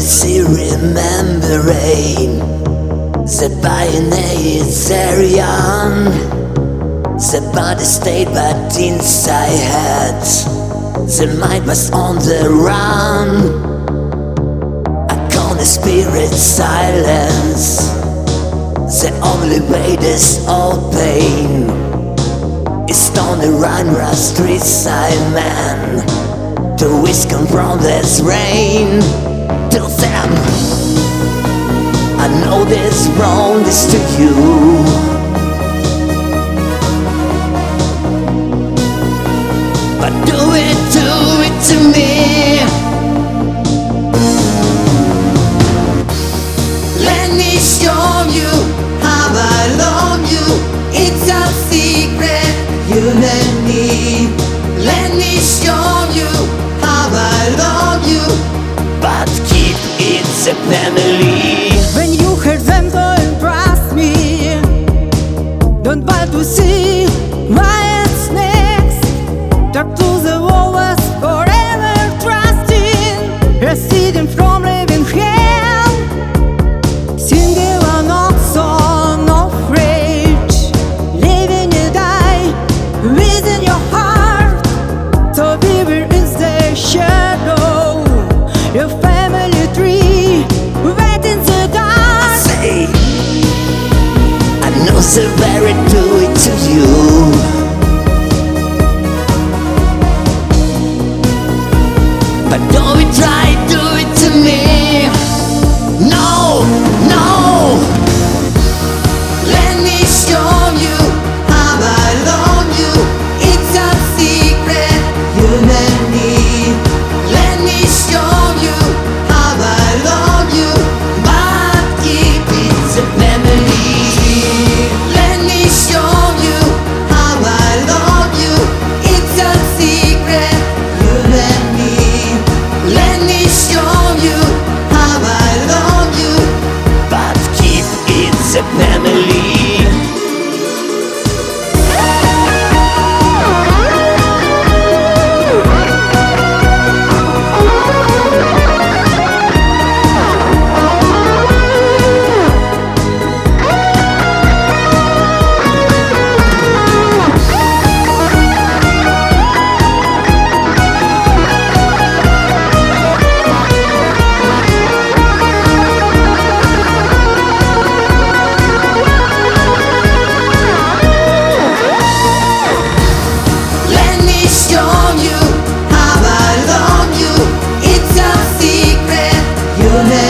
see remembering the pioneers the body stayed but inside head, the mind was on the run. I call the spirit silence, the only way there's all pain is on the run street side man to whisk from this rain. Tell them I know this wrong is to you, but do it to me. Let me show you how I love you. It's a secret, you and me. Let me show you how I love you, but keep it a family. When you heard them, don't trust me. Don't buy to see what's next. Talk to the walls forever trusting, receding from living hell. Singing an old song of rage, living you die within your heart. So beware is the shadow, your family tree, wait in the dark. Say, I know so very do it to you, but don't we try do it to me. No, no. Let me show you how I love you. It's a secret, you and me. Let me show you how I love you, but keep it a memory. Let me show you how I love you. It's a secret, you and me. Let me show you how I love you, but keep it a family. You